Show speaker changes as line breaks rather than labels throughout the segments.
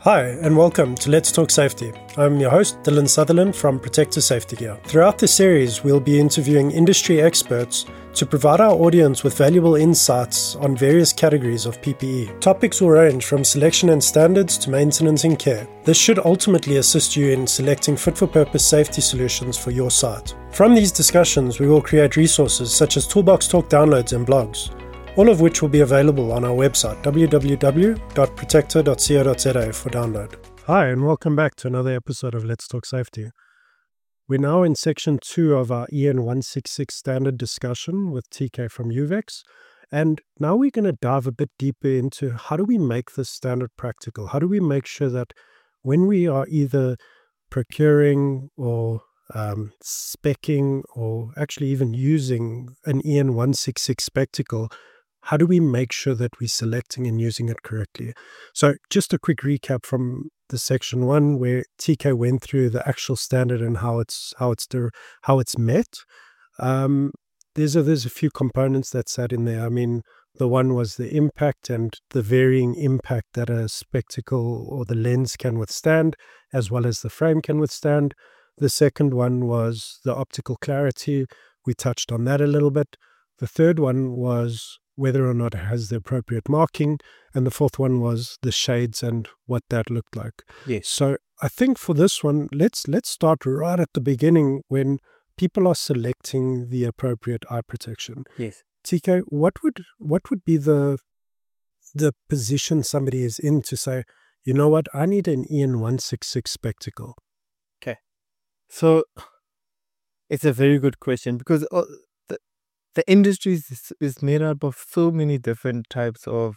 Hi, and welcome to Let's Talk Safety. I'm your host, Dylan Sutherland from Protector Safety Gear. Throughout this series, we'll be interviewing industry experts to provide our audience with valuable insights on various categories of PPE. Topics will range from selection and standards to maintenance and care. This should ultimately assist you in selecting fit-for-purpose safety solutions for your site. From these discussions, we will create resources such as Toolbox Talk downloads and blogs, all of which will be available on our website, www.protector.co.za, for download. Hi, and welcome back to another episode of Let's Talk Safety. We're now in section 2 of our EN 166 standard discussion with TK from UVEX. And now we're going to dive a bit deeper into how do we make this standard practical? How do we make sure that when we are either procuring or speccing or actually even using an EN 166 spectacle, how do we make sure that we're selecting and using it correctly? So just a quick recap from the section 1 where TK went through the actual standard and how it's met. There's a few components that sat in there. I mean, the one was the impact and the varying impact that a spectacle or the lens can withstand, as well as the frame can withstand. The second one was the optical clarity. We touched on that a little bit. The third one was whether or not it has the appropriate marking. And the fourth one was the shades and what that looked like.
Yes.
So I think for this one, let's start right at the beginning when people are selecting the appropriate eye protection.
Yes.
TK, what would be the position somebody is in to say, you know what, I need an EN 166 spectacle?
Okay. So it's a very good question because the industry is made up of so many different types of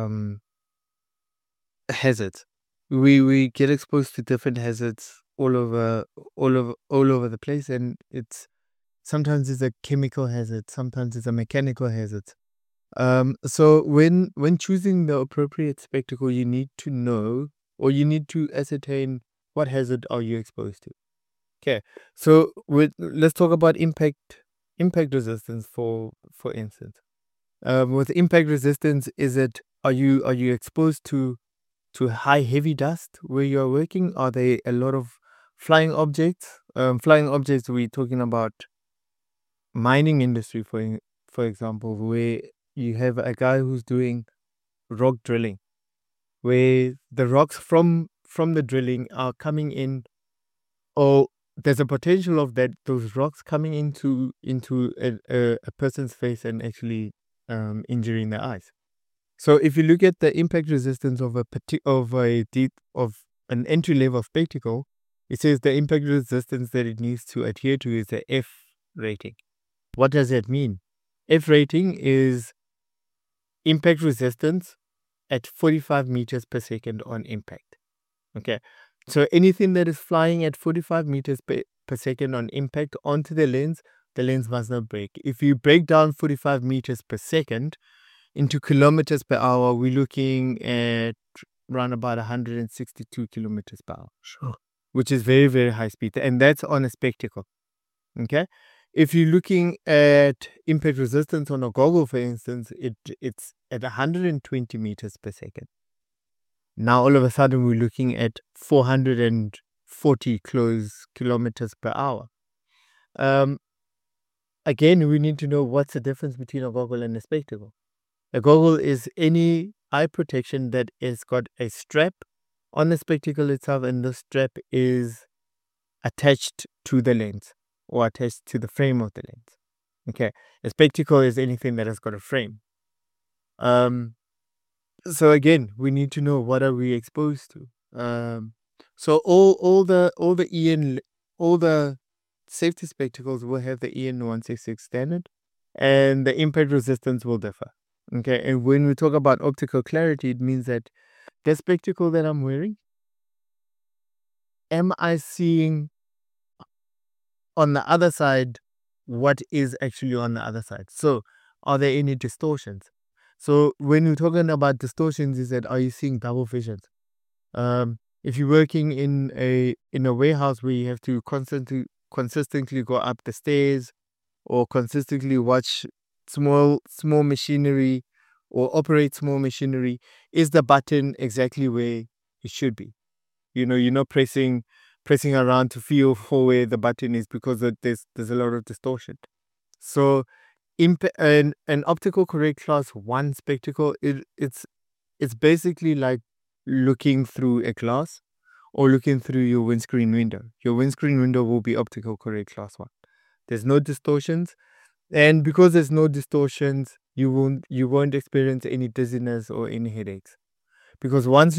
hazards. We get exposed to different hazards all over the place, and sometimes it's a chemical hazard, sometimes it's a mechanical hazard. So when choosing the appropriate spectacle, you need to know or you need to ascertain what hazard are you exposed to. Okay, so let's talk about impact resistance for instance. With impact resistance, are you exposed to high heavy dust where you're working? Are there a lot of flying objects? Flying objects, we're talking about mining industry, for example, where you have a guy who's doing rock drilling, where the rocks from the drilling are coming in, or there's a potential of those rocks coming into a person's face and actually injuring their eyes. So if you look at the impact resistance of an entry level spectacle, it says the impact resistance that it needs to adhere to is the F rating. What does that mean? F rating is impact resistance at 45 meters per second on impact. Okay. So anything that is flying at 45 meters per second on impact onto the lens must not break. If you break down 45 meters per second into kilometers per hour, we're looking at around about 162 kilometers per hour.
Sure.
Which is very, very high speed. And that's on a spectacle. Okay. If you're looking at impact resistance on a goggle, for instance, it's at 120 meters per second. Now, all of a sudden, we're looking at 440 kilometers per hour. Again, we need to know what's the difference between a goggle and a spectacle. A goggle is any eye protection that has got a strap on the spectacle itself, and the strap is attached to the lens or attached to the frame of the lens. Okay, a spectacle is anything that has got a frame. So again, we need to know what are we exposed to. So all the safety spectacles will have the EN 166 standard, and the impact resistance will differ. Okay, and when we talk about optical clarity, it means that the spectacle that I'm wearing, am I seeing on the other side what is actually on the other side? So are there any distortions? So when we're talking about distortions, is that are you seeing double visions? If you're working in a warehouse where you have to consistently go up the stairs or consistently watch small machinery or operate small machinery, is the button exactly where it should be. You're not pressing around to feel for where the button is because there's a lot of distortion. So an optical correct class 1 spectacle, it's basically like looking through a glass or looking through your windscreen window. Your windscreen window will be optical correct class 1. There's no distortions, and because there's no distortions, you won't experience any dizziness or any headaches. Because once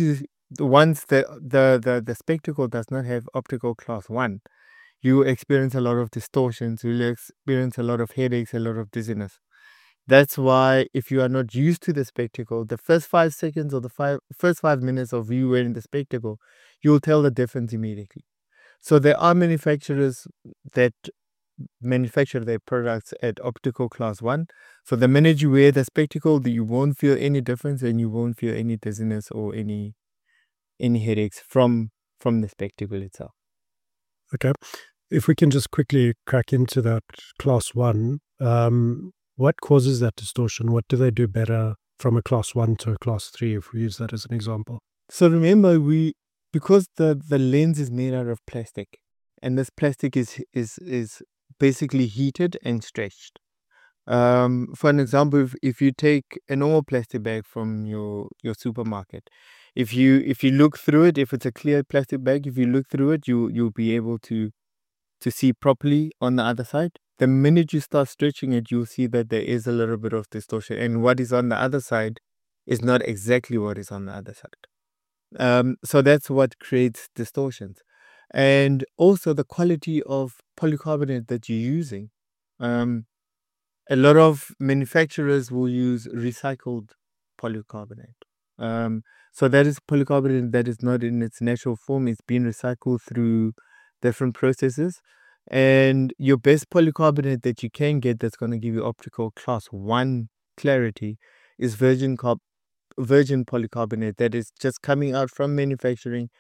the spectacle does not have optical class 1, you experience a lot of distortions, you'll experience a lot of headaches, a lot of dizziness. That's why if you are not used to the spectacle, the first 5 seconds or the first 5 minutes of you wearing the spectacle, you'll tell the difference immediately. So there are manufacturers that manufacture their products at optical class 1. So the minute you wear the spectacle, you won't feel any difference and you won't feel any dizziness or any headaches from the spectacle itself.
Okay. If we can just quickly crack into that class 1, what causes that distortion? What do they do better from a class 1 to a class 3, if we use that as an example?
So remember, because the lens is made out of plastic, and this plastic is basically heated and stretched. For an example, if you take a normal plastic bag from your supermarket, if you look through it, if it's a clear plastic bag, if you look through it, you'll be able to see properly on the other side. The minute you start stretching it, you'll see that there is a little bit of distortion, and what is on the other side is not exactly what is on the other side. So that's what creates distortions. And also the quality of polycarbonate that you're using. A lot of manufacturers will use recycled polycarbonate. So that is polycarbonate that is not in its natural form. It's been recycled through different processes. And your best polycarbonate that you can get that's going to give you optical class 1 clarity is virgin polycarbonate that is just coming out from manufacturing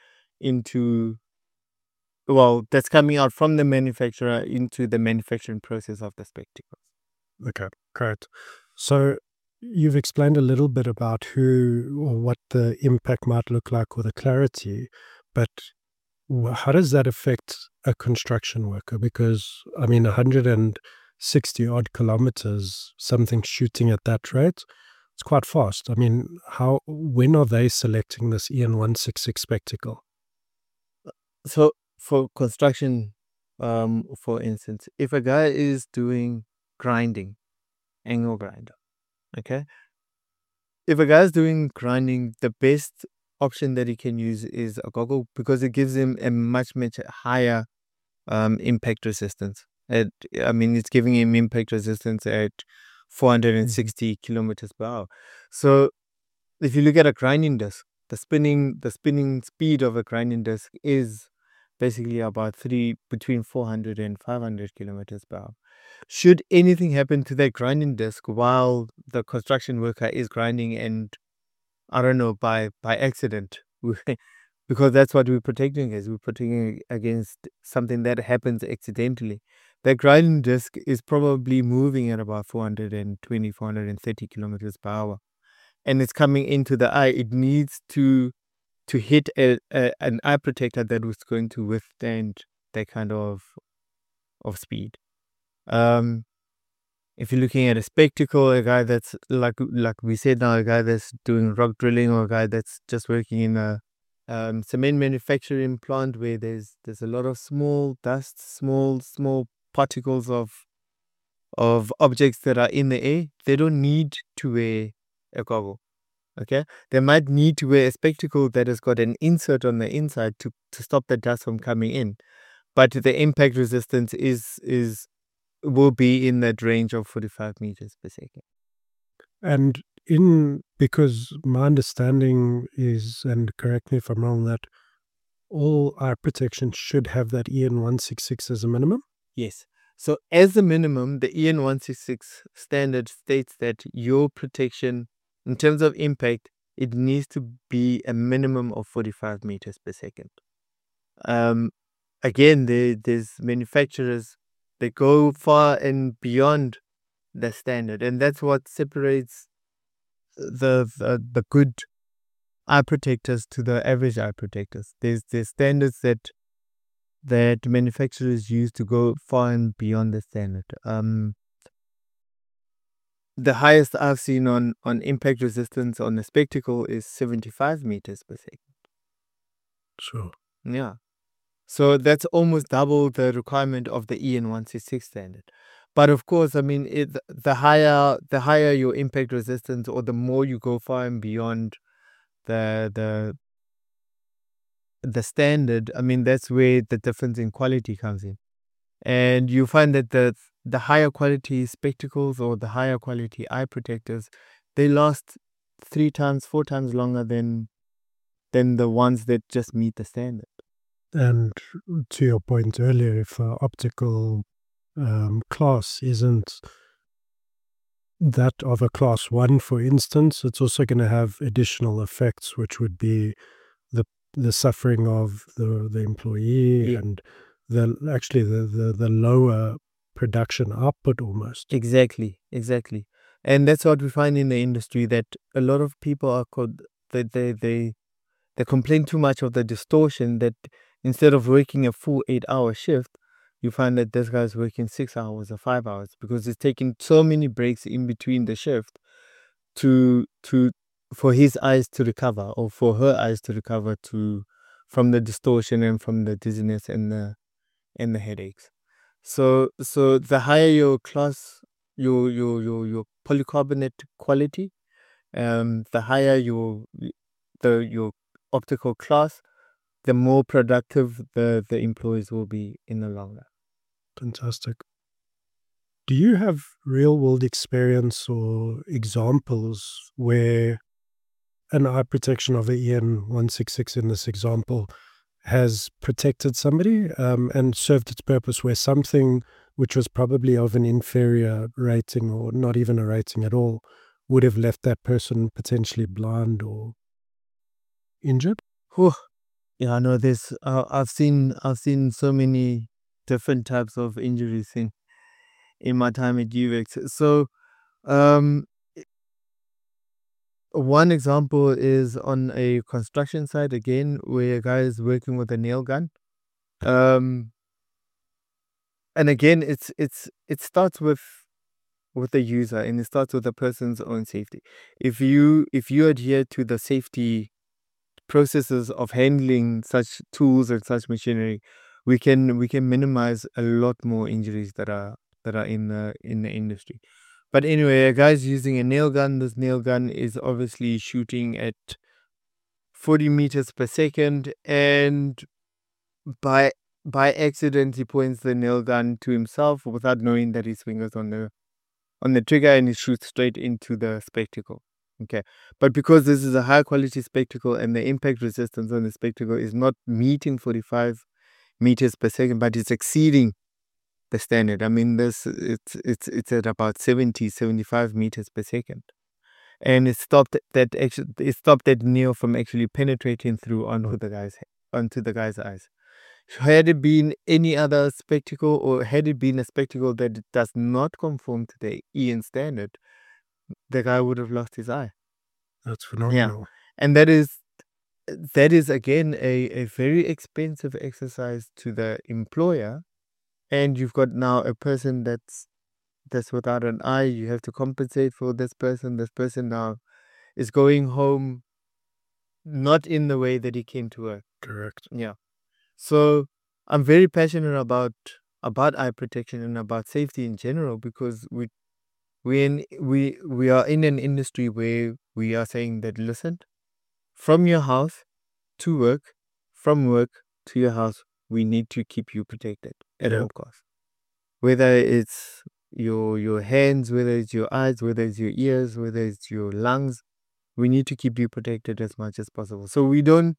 that's coming out from the manufacturer into the manufacturing process of the spectacles.
Okay, great. So you've explained a little bit about who or what the impact might look like or the clarity, but how does that affect a construction worker? Because, 160 odd kilometers, something shooting at that rate, it's quite fast. When are they selecting this EN 166 spectacle?
So for construction, for instance, if a guy is doing grinding, angle grinder, okay? If a guy is doing grinding, the best option that he can use is a goggle because it gives him a much higher impact resistance. It's giving him impact resistance at 460 kilometers per hour. So if you look at a grinding disc, the spinning speed of a grinding disc is basically about between 400 and 500 kilometers per hour. Should anything happen to that grinding disc while the construction worker is grinding, and I don't know, by accident, because that's what we're protecting against. We're protecting against something that happens accidentally. The grinding disc is probably moving at about 420, 430 kilometers per hour. And it's coming into the eye. It needs to hit an eye protector that was going to withstand that kind of speed. If you're looking at a spectacle, a guy that's like we said now, a guy that's doing rock drilling, or a guy that's just working in a cement manufacturing plant where there's a lot of small dust, small particles of objects that are in the air, they don't need to wear a goggle. Okay, they might need to wear a spectacle that has got an insert on the inside to stop the dust from coming in, but the impact resistance will be in that range of 45 meters per second.
And because my understanding is, and correct me if I'm wrong, that all eye protection should have that EN 166 as a minimum?
Yes. So as a minimum, the EN 166 standard states that your protection, in terms of impact, it needs to be a minimum of 45 meters per second. Again, there's manufacturers that go far and beyond the standard, and that's what separates the good eye protectors to the average eye protectors. There's standards that manufacturers use to go far and beyond the standard. The highest I've seen on impact resistance on a spectacle is 75 meters per second.
Sure.
Yeah. So that's almost double the requirement of the EN 166 standard. But of course, I mean, the higher your impact resistance, or the more you go far and beyond the standard, I mean, that's where the difference in quality comes in. And you find that the higher quality spectacles or the higher quality eye protectors, they last 3 times, 4 times longer than the ones that just meet the standard.
And to your point earlier, if optical class isn't that of a class 1, for instance, it's also going to have additional effects, which would be the suffering of the employee,
Yeah.
and the lower production output almost.
Exactly. And that's what we find in the industry, that a lot of people are they complain too much of the distortion, that instead of working a full 8-hour shift, you find that this guy's working 6 hours or 5 hours, because it's taking so many breaks in between the shift for his eyes to recover, or for her eyes to recover from the distortion and from the dizziness and the headaches. So the higher your class, your polycarbonate quality, the higher your optical class, the more productive the employees will be in the long run.
Fantastic. Do you have real world experience or examples where an eye protection of the EN 166 in this example has protected somebody and served its purpose, where something which was probably of an inferior rating or not even a rating at all would have left that person potentially blind or injured?
Whew. Yeah, I know this. I've seen so many different types of injuries in my time at UVEX. So, one example is on a construction site again, where a guy is working with a nail gun. And again, it starts with the user, and it starts with the person's own safety. If you adhere to the safety processes of handling such tools and such machinery, we can minimize a lot more injuries that are in the industry. But anyway, a guy's using a nail gun. This nail gun is obviously shooting at 40 meters per second, and by accident he points the nail gun to himself without knowing that his finger's on the trigger, and he shoots straight into the spectacle. Okay, but because this is a high quality spectacle and the impact resistance on the spectacle is not meeting 45 meters per second, but it's exceeding the standard. I mean, it's at about 75 meters per second, and it stopped that nail from actually penetrating through onto the guy's eyes. Had it been any other spectacle, or had it been a spectacle that does not conform to the EN standard, the guy would have lost his eye.
That's phenomenal.
And that is again a very expensive exercise to the employer. And you've got now a person that's without an eye. You have to compensate for this person. This person now is going home not in the way that he came to work.
Correct.
Yeah. So I'm very passionate about eye protection and about safety in general, because we are in an industry where we are saying that, listen, from your house to work, from work to your house, we need to keep you protected at all costs. Whether it's your hands, whether it's your eyes, whether it's your ears, whether it's your lungs, we need to keep you protected as much as possible. So we don't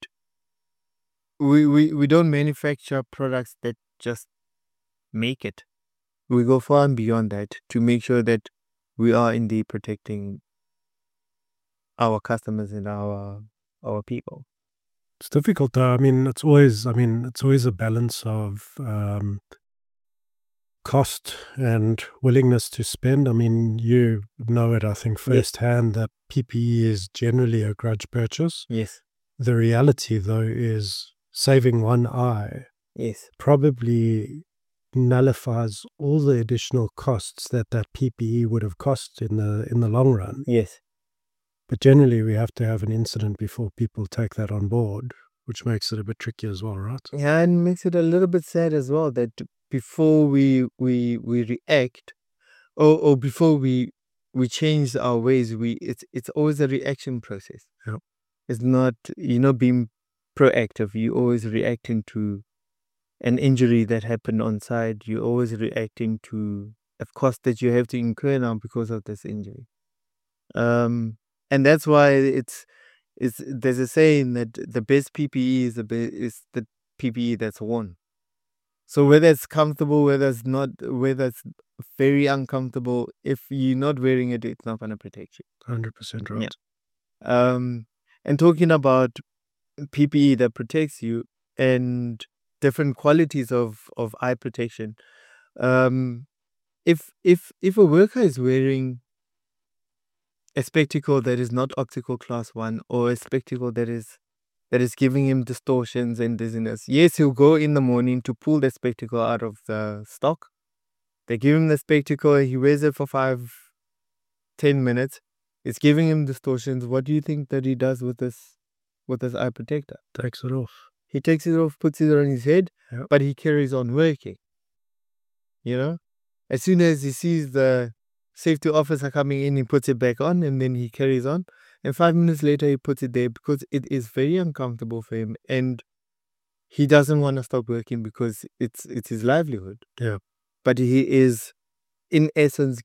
manufacture products that just make it. We go far and beyond that to make sure that we are indeed protecting our customers and our people.
It's difficult though. I mean, it's always a balance of cost and willingness to spend. I mean, you know it, I think, firsthand that PPE is generally a grudge purchase.
Yes.
The reality, though, is saving one eye
Yes.
probably nullifies all the additional costs that PPE would have cost in the long run.
Yes.
But generally, we have to have an incident before people take that on board, which makes it a bit tricky as well, right?
Yeah, and makes it a little bit sad as well that before we react, or before we change our ways, it's always a reaction process.
Yeah.
It's not, you're not being proactive. You're always reacting to an injury that happened on site. You're always reacting to a cost that you have to incur now because of this injury. And that's why there's a saying that the best PPE is the PPE that's worn. So whether it's comfortable, whether it's not, whether it's very uncomfortable, if you're not wearing it, it's not going to protect you.
100% right.
Yeah. And talking about PPE that protects you and different qualities of eye protection, if a worker is wearing a spectacle that is not optical class 1, or a spectacle that is giving him distortions and dizziness, yes, he'll go in the morning to pull the spectacle out of the stock. They give him the spectacle, he wears it for 5-10 minutes. It's giving him distortions. What do you think that he does with this eye protector?
Takes it off.
He takes it off, puts it on his head,
Yep.
but he carries on working. You know, as soon as he sees the safety officer coming in, he puts it back on, and then he carries on. And 5 minutes later, he puts it there because it is very uncomfortable for him, and he doesn't want to stop working because it's his livelihood.
Yeah.
But he is, in essence,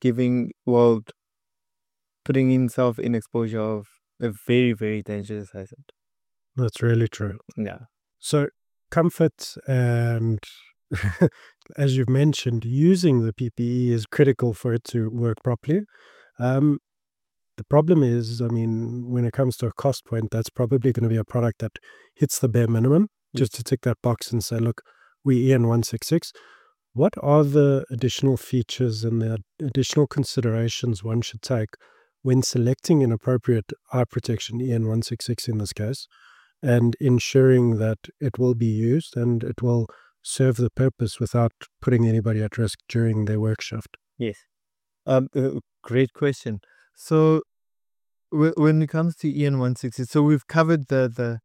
putting himself in exposure of a very, very dangerous hazard.
That's really true.
Yeah.
So comfort and, as you've mentioned, using the PPE is critical for it to work properly. The problem is, I mean, when it comes to a cost point, that's probably going to be a product that hits the bare minimum, just to tick that box and say, look, we EN 166. What are the additional features and the additional considerations one should take when selecting an appropriate eye protection, EN 166 in this case, and ensuring that it will be used and it will serve the purpose without putting anybody at risk during their work shift?
Yes. Great question. So when it comes to EN 160, so we've covered the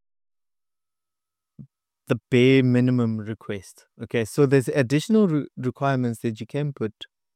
bare minimum request. Okay, so there's additional requirements that you can put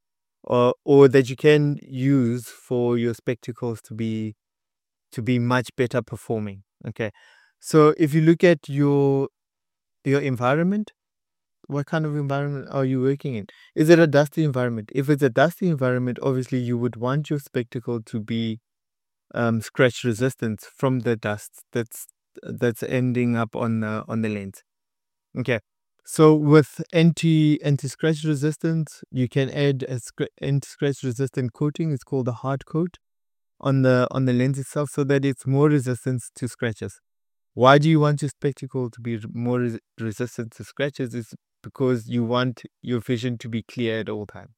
or that you can use for your spectacles to be much better performing. Okay, so if you look at your environment, what kind of environment are you working in? Is it a dusty environment? If it's a dusty environment, obviously you would want your spectacle to be scratch resistant from the dust that's ending up on the lens. Okay, so with anti scratch resistance, you can add a anti scratch resistant coating. It's called a hard coat on the lens itself, so that it's more resistant to scratches. Why do you want your spectacle to be more resistant to scratches? It's because you want your vision to be clear at all time.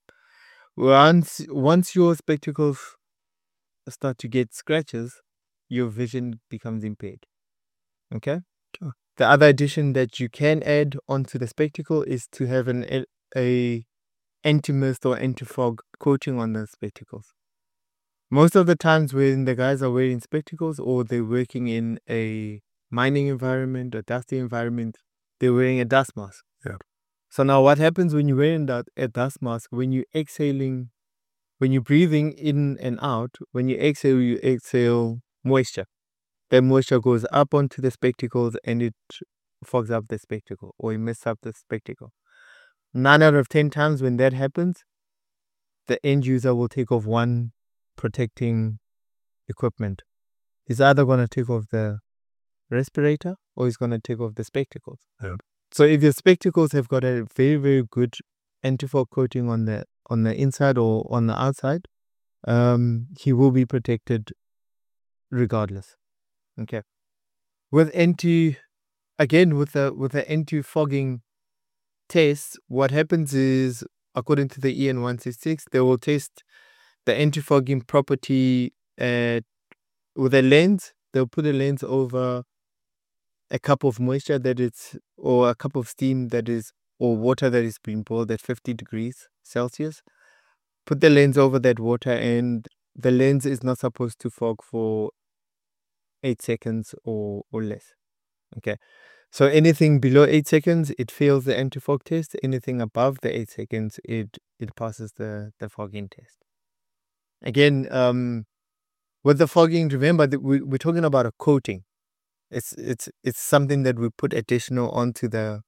Once your spectacles start to get scratches, your vision becomes impaired. Okay? The other addition that you can add onto the spectacle is to have a anti-mist or anti-fog coating on the spectacles. Most of the times when the guys are wearing spectacles or they're working in a mining environment, a dusty environment, they're wearing a dust mask.
Yeah.
So now what happens when you're wearing a dust mask? When you're exhaling, when you're breathing in and out, when you exhale moisture. That moisture goes up onto the spectacles and it fogs up the spectacle, or it messes up the spectacle. 9 out of 10 times when that happens, the end user will take off one protecting equipment. He's either going to take off the respirator or he's going to take off the spectacles.
Yeah.
So if your spectacles have got a very, very good anti-fog coating on the inside or on the outside, he will be protected regardless. Okay. With the anti-fogging test, what happens is according to the EN 166, they will test the anti-fogging property with a lens. They'll put a lens over a cup of moisture or a cup of steam or water that is being boiled at 50 degrees Celsius. Put the lens over that water, and the lens is not supposed to fog for 8 seconds or less. Okay. So anything below 8 seconds, it fails the anti-fog test. Anything above the 8 seconds, it passes the fogging test. Again, with the fogging, remember that we're talking about a coating. It's something that we put additional onto the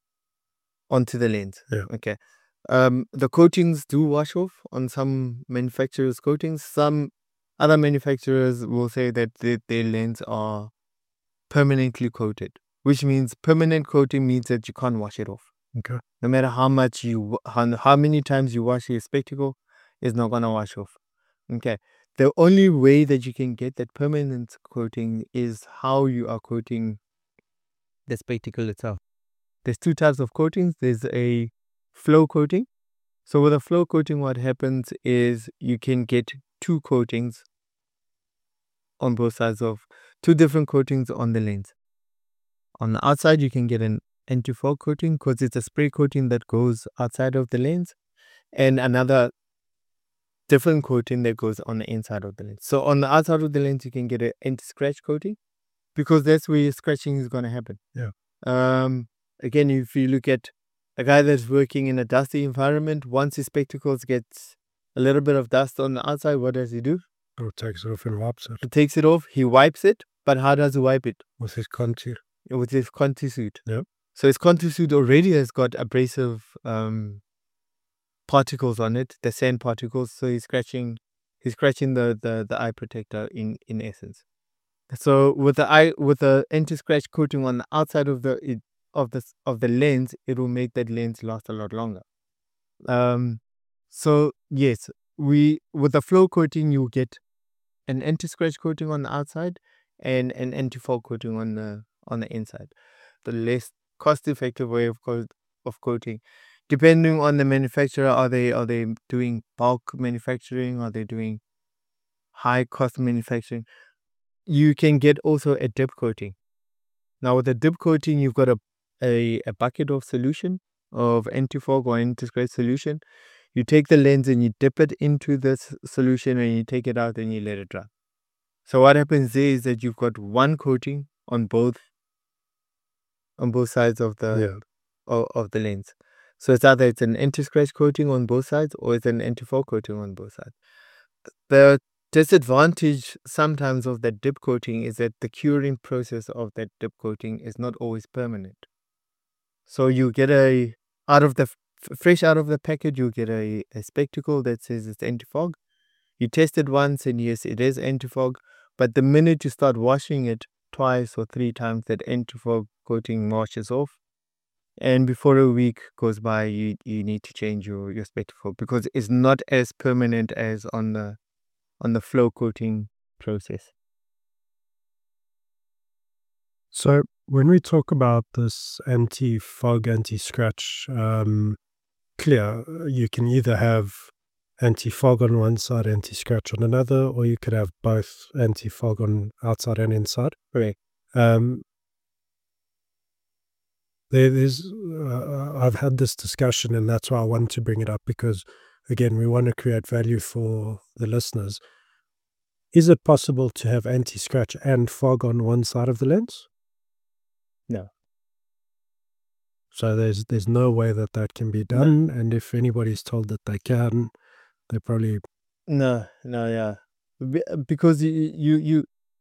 lens.
Yeah.
Okay. The coatings do wash off on some manufacturers' coatings. Some other manufacturers will say that their lens are permanently coated, which means permanent coating means that you can't wash it off.
Okay.
No matter how many times you wash your spectacle, it's not gonna wash off. Okay. The only way that you can get that permanent coating is how you are coating the spectacle itself. There's 2 types of coatings. There's a flow coating. So with a flow coating, what happens is you can get 2 coatings on both sides of 2 different coatings on the lens. On the outside, you can get an anti-fog coating because it's a spray coating that goes outside of the lens, and another different coating that goes on the inside of the lens. So on the outside of the lens, you can get an anti-scratch coating because that's where your scratching is going to happen.
Yeah.
Again, if you look at a guy that's working in a dusty environment, once his spectacles get a little bit of dust on the outside, what does he do?
Or takes it off and wipes it
He takes it off, he wipes it, but how does he wipe it?
with his contour.
With his contour suit.
Yeah.
So his contour suit already has got abrasive particles on it, the sand particles. So he's scratching the eye protector in essence. So with the anti-scratch coating on the outside of the lens, it will make that lens last a lot longer. So yes, with the flow coating, you get an anti-scratch coating on the outside and an anti-fog coating on the inside. The less cost-effective way of coating, depending on the manufacturer, are they doing bulk manufacturing? Are they doing high cost manufacturing? You can get also a dip coating. Now with a dip coating, you've got a bucket of solution of anti-fog or anti-scratch solution. You take the lens and you dip it into this solution, and you take it out and you let it dry. So what happens there is that you've got one coating on both sides of the lens. So it's either an anti-scratch coating on both sides or it's an anti-fog coating on both sides. The disadvantage sometimes of that dip coating is that the curing process of that dip coating is not always permanent. So you get fresh out of the package, you get a spectacle that says it's anti-fog. You test it once and yes, it is anti-fog. But the minute you start washing it 2 or 3 times, that anti-fog coating washes off. And before a week goes by, you need to change your spectacle because it's not as permanent as on the flow coating process.
So when we talk about this anti-fog, anti-scratch, clear, you can either have anti-fog on one side, anti-scratch on another, or you could have both anti-fog on outside and inside.
Correct.
I've had this discussion, and that's why I wanted to bring it up because, again, we want to create value for the listeners. Is it possible to have anti-scratch and fog on one side of the lens?
No.
So there's no way that can be done, and if anybody's told that they can, they probably
yeah, because you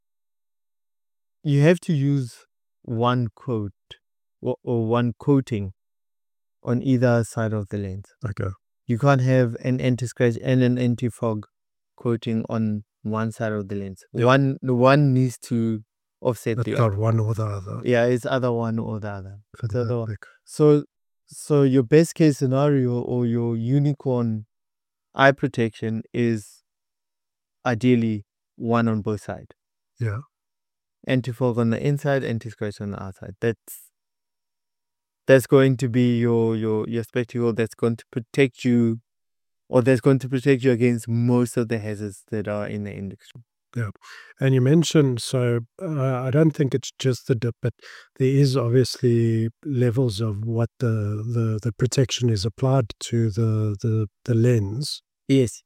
have to use one coat or one coating on either side of the lens.
Okay.
You can't have an anti-scratch and an anti-fog coating on one side of the lens.
Yeah.
One needs to offset
It's not one or the other.
Yeah, it's either one or the other.
Fantastic.
So your best case scenario or your unicorn eye protection is ideally one on both sides.
Yeah.
Anti-fog on the inside, anti-scratch on the outside. that's going to be your spectacle that's going to protect you, or that's going to protect you against most of the hazards that are in the industry.
Yeah. And you mentioned, so I don't think it's just the dip, but there is obviously levels of what the protection is applied to the lens.
Yes.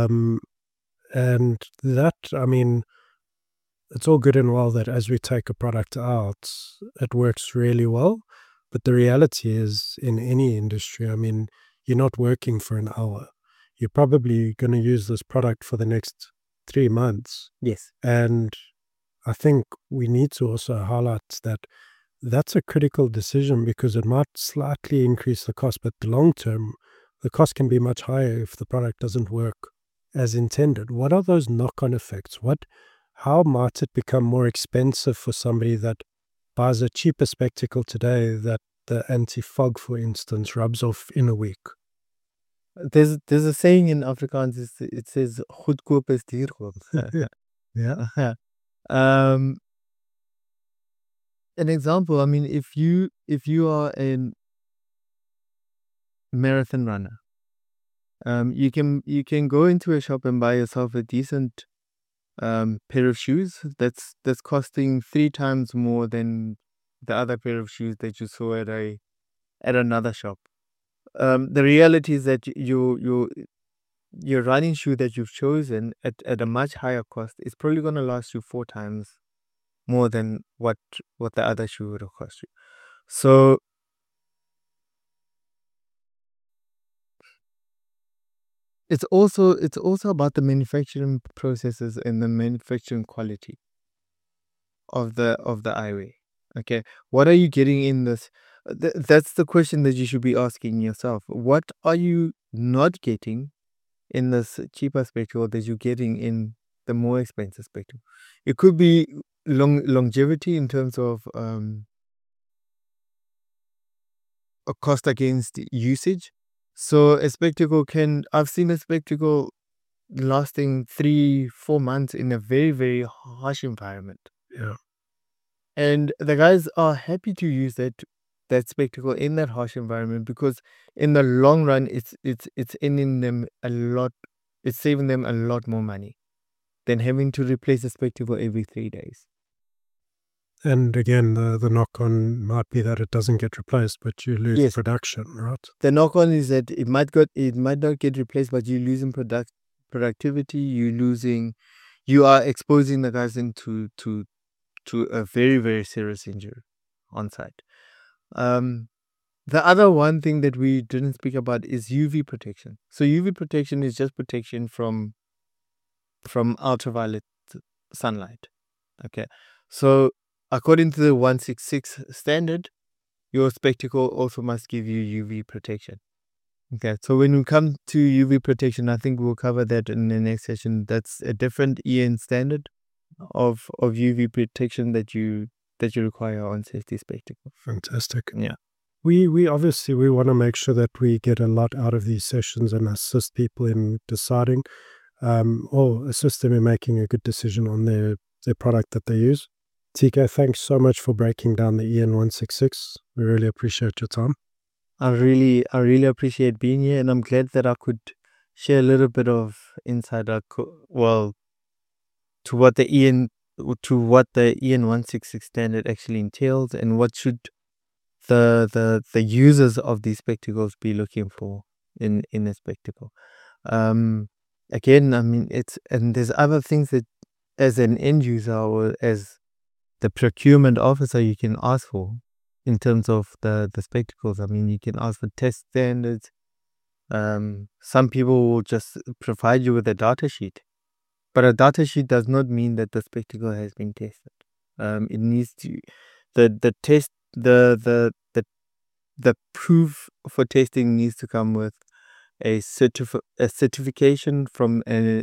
And that, I mean, it's all good and well that as we take a product out, it works really well. But the reality is, in any industry, I mean, you're not working for an hour. You're probably going to use this product for the next 3 months.
Yes.
And I think we need to also highlight that that's a critical decision because it might slightly increase the cost, but the long term, the cost can be much higher if the product doesn't work as intended. What are those knock-on effects? How might it become more expensive for somebody that buys a cheaper spectacle today that the anti-fog, for instance, rubs off in a week?
There's a saying in Afrikaans, it says goedkoop is duur.
Yeah.
An example, I mean, if you are a marathon runner, you can go into a shop and buy yourself a decent pair of shoes that's costing 3 times more than the other pair of shoes that you saw at another shop. The reality is that your running shoe that you've chosen at a much higher cost is probably going to last you 4 times more than what the other shoe would have cost you. So it's also about the manufacturing processes and the manufacturing quality of the eyewear. Okay, what are you getting in this? That's the question that you should be asking yourself. What are you not getting in this cheaper spectacle that you're getting in the more expensive spectacle? It could be longevity in terms of a cost against usage. So a spectacle I've seen a spectacle lasting 3-4 months in a very, very harsh environment.
Yeah.
And the guys are happy to use that spectacle in that harsh environment because in the long run, it's ending them a lot. It's saving them a lot more money than having to replace a spectacle every 3 days.
And again, the knock-on might be that it doesn't get replaced, but you lose
Yes.
production, right?
The knock-on is that it might not get replaced, but you're losing productivity. You are exposing the guys into a very, very serious injury on site. The other one thing that we didn't speak about is UV protection. So UV protection is just protection from ultraviolet sunlight. Okay. So according to the 166 standard, your spectacle also must give you UV protection. Okay. So when we come to UV protection, I think we'll cover that in the next session. That's a different EN standard of UV protection that you require on safety spectacle.
Fantastic.
Yeah.
We obviously we want to make sure that we get a lot out of these sessions and assist people in deciding or assist them in making a good decision on their product that they use. TK, thanks so much for breaking down the EN166. We really appreciate your time.
I really appreciate being here, and I'm glad that I could share a little bit of insight. To what the EN166 standard actually entails, and what should the users of these spectacles be looking for in a spectacle. Again, I mean, and there's other things that as an end user or as the procurement officer you can ask for in terms of the spectacles. I mean, you can ask for test standards. Some people will just provide you with a data sheet, but a data sheet does not mean that the spectacle has been tested. It needs to the test the proof for testing needs to come with a certification from a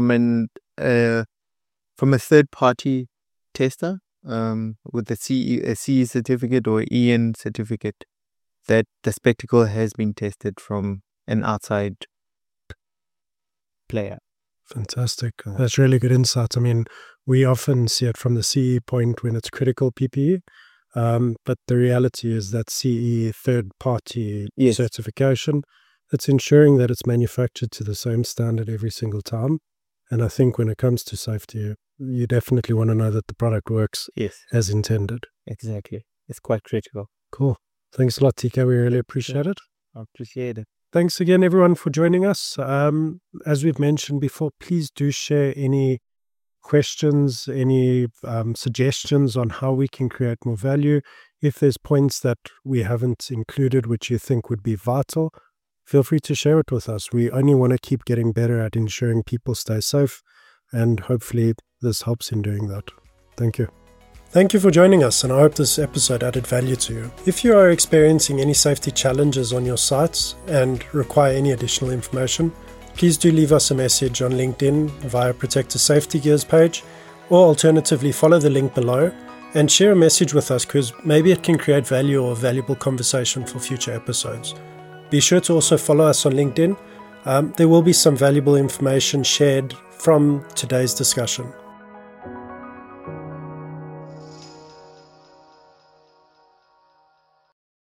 third party tester, with a CE certificate or EN certificate that the spectacle has been tested from an outside player.
Fantastic. That's really good insight. I mean, we often see it from the CE point when it's critical PPE, But the reality is that CE third-party
Yes.
certification, it's ensuring that it's manufactured to the same standard every single time. And I think when it comes to safety, you definitely want to know that the product works
Yes,
as intended.
exactly. It's quite critical.
Cool. Thanks a lot, TK. We really appreciate it.
I appreciate it.
Thanks again, everyone, for joining us. As we've mentioned before, please do share any questions, any suggestions on how we can create more value. If there's points that we haven't included which you think would be vital, feel free to share it with us. We only want to keep getting better at ensuring people stay safe, and hopefully this helps in doing that. Thank you. Thank you for joining us, and I hope this episode added value to you. If you are experiencing any safety challenges on your sites and require any additional information, please do leave us a message on LinkedIn via Protector Safety Gears page, or alternatively follow the link below and share a message with us, because maybe it can create value or a valuable conversation for future episodes. Be sure to also follow us on LinkedIn. There will be some valuable information shared from today's discussion.